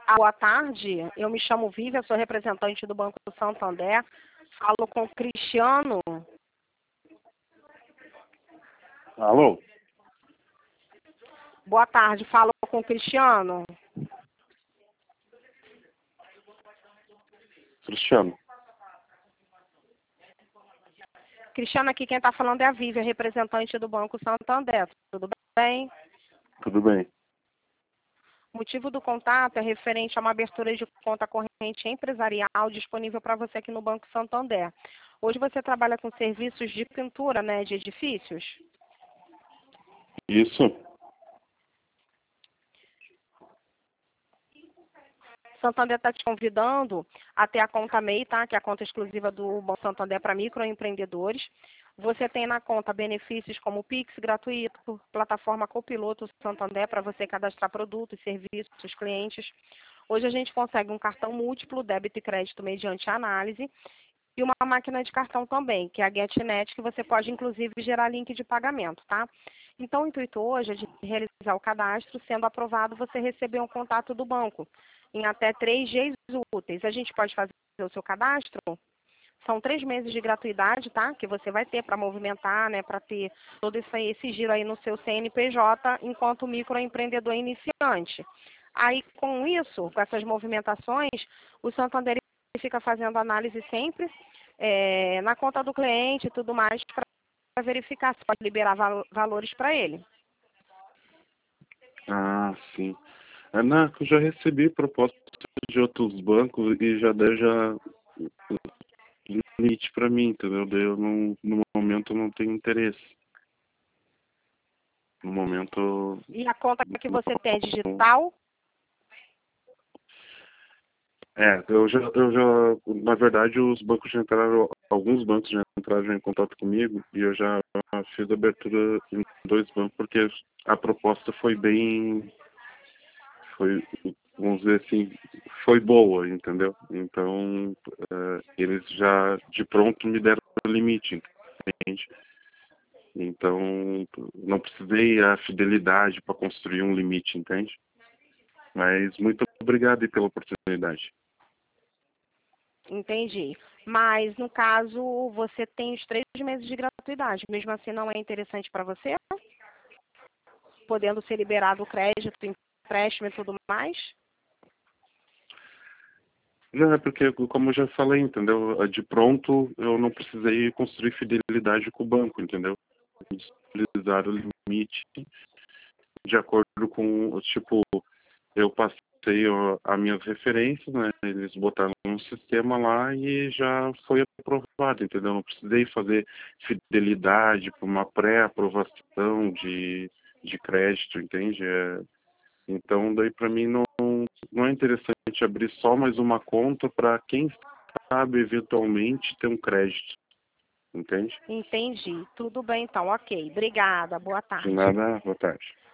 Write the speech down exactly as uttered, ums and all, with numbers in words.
Boa tarde, eu me chamo Vivian, sou representante do Banco do Santander. Falo com o Cristiano. Alô? Boa tarde, falo com o Cristiano. Cristiano. Cristiano, aqui quem está falando é a Vivian, representante do Banco Santander. Tudo bem? Tudo bem. O motivo do contato é referente a uma abertura de conta corrente empresarial disponível para você aqui no Banco Santander. Hoje você trabalha com serviços de pintura, né, de edifícios? Isso. Santander está te convidando a ter a conta M E I, tá? Que é a conta exclusiva do Banco Santander para microempreendedores. Você tem na conta benefícios como Pix gratuito, plataforma Copiloto Santander para você cadastrar produtos, serviços, clientes. Hoje a gente consegue um cartão múltiplo, débito e crédito mediante análise, e uma máquina de cartão também, que é a GetNet, que você pode inclusive gerar link de pagamento, tá? Então o intuito hoje é de realizar o cadastro, sendo aprovado você receber um contato do banco em até três dias úteis. A gente pode fazer o seu cadastro? São três meses de gratuidade, tá? Que você vai ter para movimentar, né? Para ter todo esse, esse giro aí no seu C N P J enquanto microempreendedor iniciante. Aí, com isso, com essas movimentações, o Santander fica fazendo análise sempre é, na conta do cliente e tudo mais para verificar se pode liberar val valores para ele. Ah, sim. Ana, eu já recebi propostas de outros bancos e já deu já limite para mim, entendeu? Daí eu não, no momento eu não tenho interesse. No momento. E a conta que você tem é digital? É, eu já, eu já, na verdade, os bancos já entraram, alguns bancos já entraram em contato comigo e eu já fiz a abertura em dois bancos porque a proposta foi bem, foi, vamos dizer assim, foi boa, entendeu? Então, uh, eles já de pronto me deram o limite, entende? Então, não precisei a fidelidade para construir um limite, entende? Mas muito obrigado aí pela oportunidade. Entendi. Mas, no caso, você tem os três meses de gratuidade. Mesmo assim, não é interessante para você? Podendo ser liberado o crédito, empréstimo e tudo mais? Não, é porque, como eu já falei, entendeu? De pronto, eu não precisei construir fidelidade com o banco, entendeu? Utilizar o limite de acordo com, tipo, eu passei as minhas referências, né? Eles botaram um sistema lá e já foi aprovado, entendeu? Não precisei fazer fidelidade para uma pré-aprovação de, de crédito, entende? É, então, daí para mim não, não é interessante abrir só mais uma conta para quem sabe eventualmente ter um crédito, entende? Entendi. Tudo bem, então. Ok. Obrigada. Boa De tarde. nada, boa tarde.